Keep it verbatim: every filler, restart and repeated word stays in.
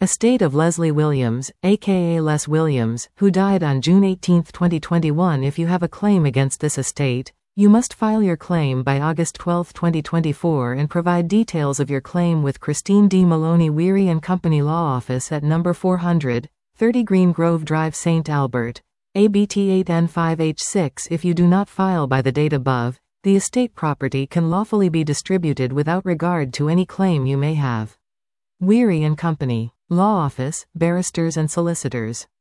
Estate of Leslie Williams, aka Les Williams, who died on June eighteenth twenty twenty-one. If you have a claim against this estate, you must file your claim by August twelfth twenty twenty-four and provide details of your claim with Christine D. Maloney Weary and Company Law Office at number four hundred, thirty Green Grove Drive, Saint Albert, A B T eight N five H six. If you do not file by the date above, the estate property can lawfully be distributed without regard to any claim you may have. Weary and Company Law Office, Barristers and Solicitors.